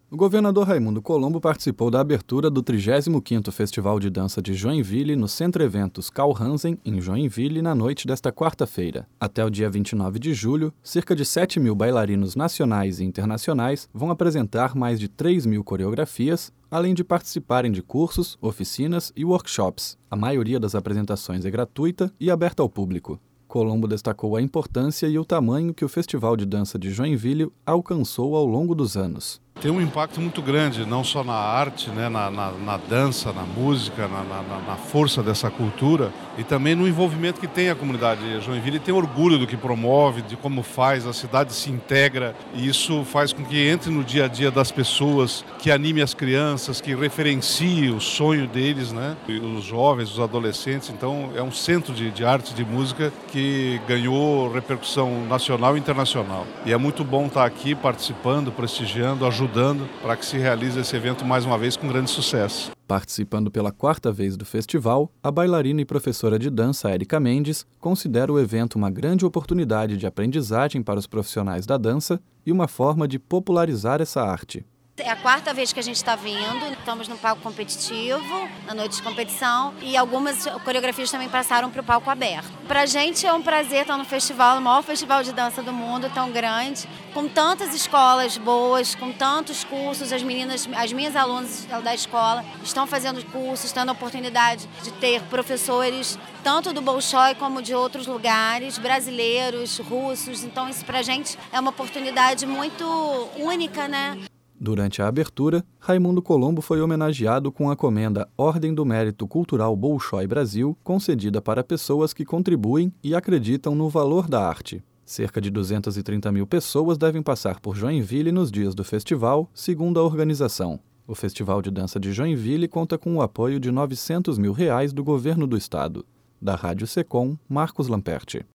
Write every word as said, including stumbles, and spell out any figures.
O governador Raimundo Colombo participou da abertura do trigésimo quinto Festival de Dança de Joinville no Centro Eventos Carl Hansen, em Joinville, na noite desta quarta-feira. Até o dia vinte e nove de julho, cerca de sete mil bailarinos nacionais e internacionais vão apresentar mais de três mil coreografias, além de participarem de cursos, oficinas e workshops. A maioria das apresentações é gratuita e aberta ao público. Colombo destacou a importância e o tamanho que o Festival de Dança de Joinville alcançou ao longo dos anos. Tem um impacto muito grande, não só na arte, né, na, na, na dança, na música, na, na, na força dessa cultura e também no envolvimento que tem a comunidade. Joinville tem orgulho do que promove, de como faz, a cidade se integra e isso faz com que entre no dia a dia das pessoas, que anime as crianças, que referencie o sonho deles, né, os jovens, os adolescentes. Então é um centro de, de arte e de música que ganhou repercussão nacional e internacional. E é muito bom estar aqui participando, prestigiando, ajudando. ajudando para que se realize esse evento mais uma vez com grande sucesso. Participando pela quarta vez do festival, a bailarina e professora de dança Érica Mendes considera o evento uma grande oportunidade de aprendizagem para os profissionais da dança e uma forma de popularizar essa arte. É a quarta vez que a gente está vindo, estamos no palco competitivo, na noite de competição, e algumas coreografias também passaram para o palco aberto. Para a gente é um prazer estar no festival, o maior festival de dança do mundo, tão grande, com tantas escolas boas, com tantos cursos. As meninas, as minhas alunas da escola estão fazendo cursos, tendo a oportunidade de ter professores tanto do Bolshoi como de outros lugares, brasileiros, russos. Então isso para a gente é uma oportunidade muito única, né? Durante a abertura, Raimundo Colombo foi homenageado com a comenda Ordem do Mérito Cultural Bolshoi Brasil, concedida para pessoas que contribuem e acreditam no valor da arte. Cerca de duzentas e trinta mil pessoas devem passar por Joinville nos dias do festival, segundo a organização. O Festival de Dança de Joinville conta com o apoio de novecentos mil reais do governo do estado. Da Rádio Secom, Marcos Lamperti.